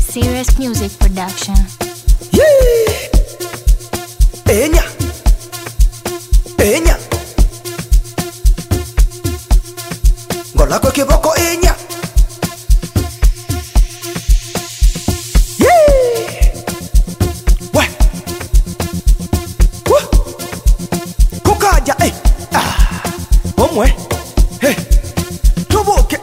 Serious Music Production. Yeah. Enya. Enya. Ngola kwa kiboko enya. Yeah. Wah. Wah. Kukaja Omwe. Hey. Tubuke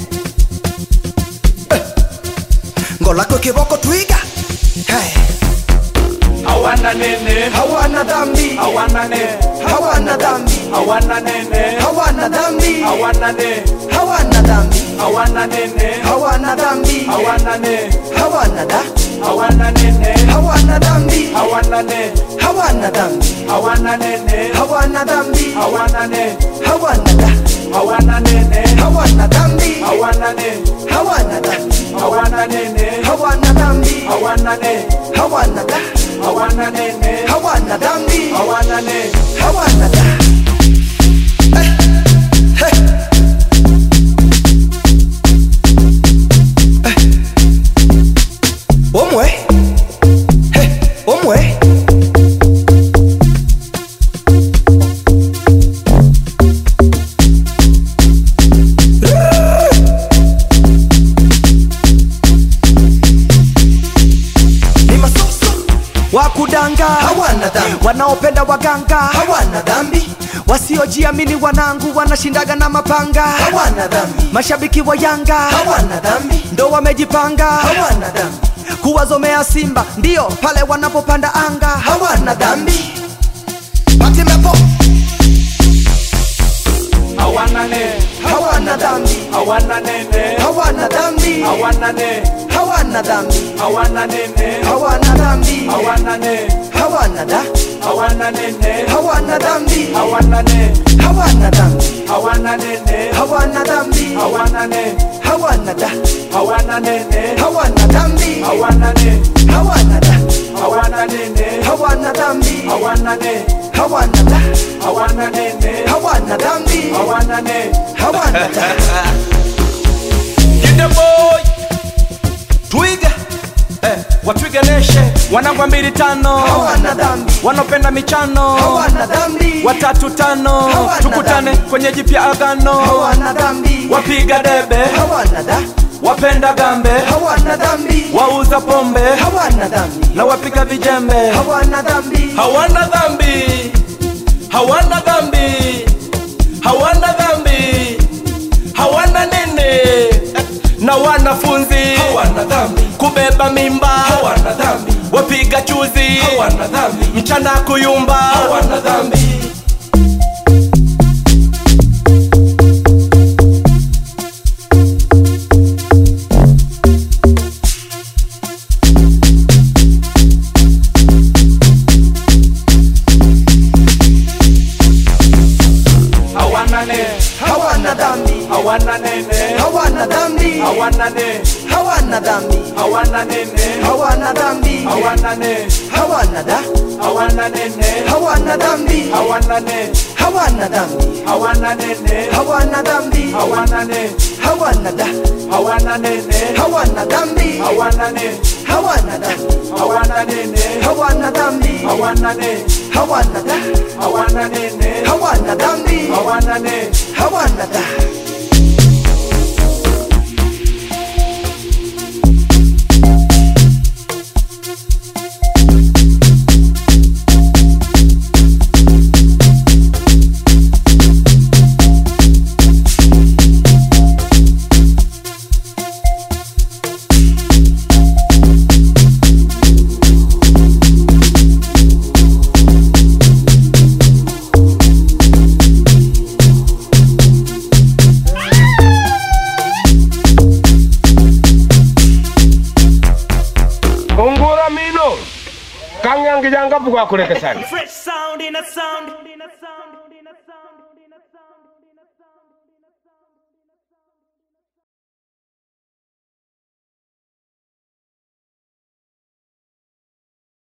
Ngola kwa kiboko twiga. Hey. Hawana nene, Hawana dhambi, hawana ne, hawana dhambi, hawana nene, hawana dhambi, hawana ne, hawana dhambi, hawana nene, hawana dhambi, hawana ne, hawana da, hawana nene, hawana dhambi, hawana ne, hawana dhambi, hawana nene, hawana dhambi, hawana ne, hawana da, hawana nene, hawana dhambi, hawana ne, hawana da, hawana nene, hawana dhambi, hawana ne, hawana da, hawana nene, hawana dhambi, hawana ne, hawana da. Omwe. Hey, omwe. Ni masoso wakudanga, hawana dhambi, wanaopenda waganga, hawana dhambi, wasiojiamini wanangu wanashindaga na mapanga, hawana dhambi, mashabiki wa Yanga, hawana dhambi, ndo wamejipanga, hawana dhambi, kuwazomea Simba ndio pale wanapopanda anga, hawana dhambi. Matimepo hawana ne, hawana dhambi, hawana nene, hawana dhambi, hawana ne, hawana dhambi, hawana nene, hawana dhambi, hawana ne, hawana da, hawana nene, hawana dhambi, hawana ne, hawana dhambi, hawana nene, hawana dhambi, hawana ne, hawana da, hawana nene, hawana dhambi, hawana ne, hawana da, hawana nene, hawana dhambi, hawana ne, hawana da, hawana nene, hawana dhambi, hawana ne, hawana da. Get the boy Twiga Watwiga Nation wanangwa 2-5 Hawana dhambi, wanopenda michano hawana dhambi, 3-5 Hawana tukutane dhambi. kwenye jipya agano hawana dhambi, wapiga debe hawana da, wapenda gambe hawana dhambi, wauza pombe hawana dhambi, na wapiga vijembe hawana dhambi, hawana dhambi hawana dhambi hawana dhambi hawana nene na wanafunzi hawana dhambi kubeba mimba hawana dhambi wapiga chuzi hawana dhambi mchana kuyumba hawana dhambi hawana ne hawana dhambi, hawana nene hawana dhambi, hawana ne hawana dhambi, hawana nene hawana dhambi, hawana ne hawana da, hawana nene hawana dhambi, hawana ne hawana dhambi, hawana nene hawana dhambi, hawana ne hawana da, hawana nene hawana dhambi, hawana ne hawana da, hawana nene hawana dhambi, hawana ne hawana da, hawana nene hawana dhambi, hawana ne hawana da. Kangang kijanga buka kuleke sana. Fresh sound in a sound.